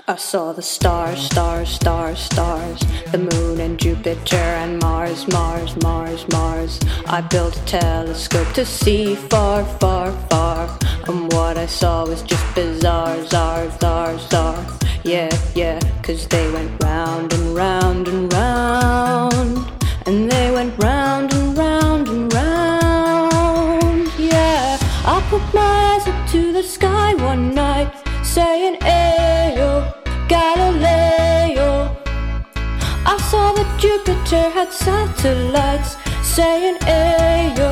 I saw the stars, stars, stars, stars, the moon and Jupiter and Mars, Mars, Mars, Mars. I built a telescope to see far, far, far, and what I saw was just bizarre, zar, zar, zar. Yeah, yeah, 'cause they went round and round and round, and they went round and round and round. Yeah, I put my eyes up to the sky one night, saying, Ayo, Galileo. I saw that Jupiter had satellites, saying, Ayo,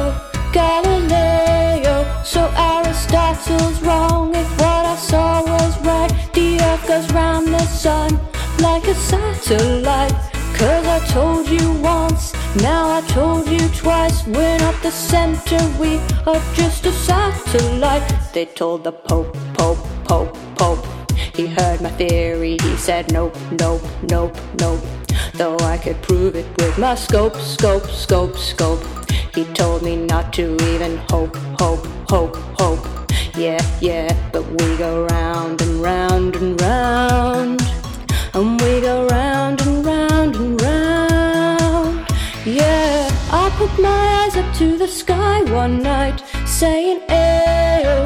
Galileo. So Aristotle's wrong if what I saw was right. The earth goes round the sun like a satellite. 'Cause I told you once, now I told you twice. We're not the center, we are just a satellite. They told the Pope, Pope, Pope, Pope. He heard my theory, he said nope, nope, nope, nope. Though I could prove it with my scope, scope, scope, scope. He told me not to even hope, hope, hope, hope. Yeah, yeah, but we go round and round and round, and we go round and round and round. Yeah, I put my eyes up to the sky one night, saying, Ayo,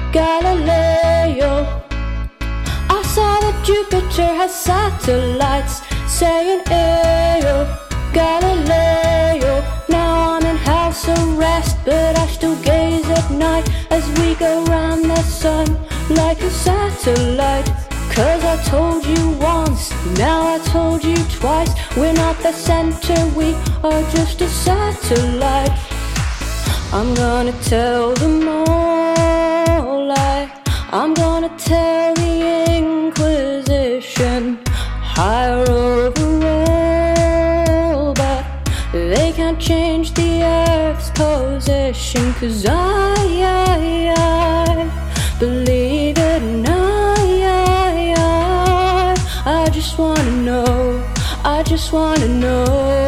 Galileo. I saw that Jupiter has satellites, saying, Ayo, Galileo. Now I'm in house arrest, but I still gaze at night as we go round the sun like a satellite. 'Cause I told you once, now I told you twice. We're not the center, we are just a satellite. I'm gonna tell them all I'm gonna tell the Inquisition, higher overall, but they can't change the Earth's position. 'Cause I believe it, and I just wanna know, I just wanna know.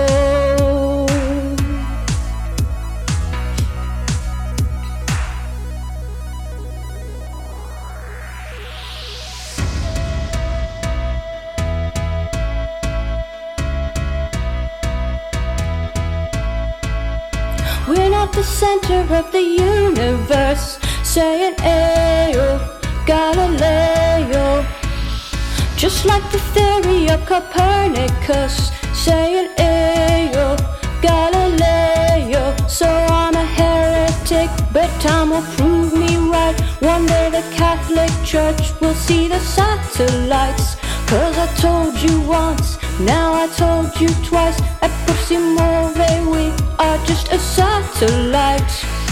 We're not the center of the universe, saying, Ayo, Galileo. Just like the theory of Copernicus, saying, Ayo, Galileo. So I'm a heretic, but time will prove me right. One day the Catholic Church will see the satellites. 'Cause I told you once, now I told you twice. At Pussy Move, we are just a satellite.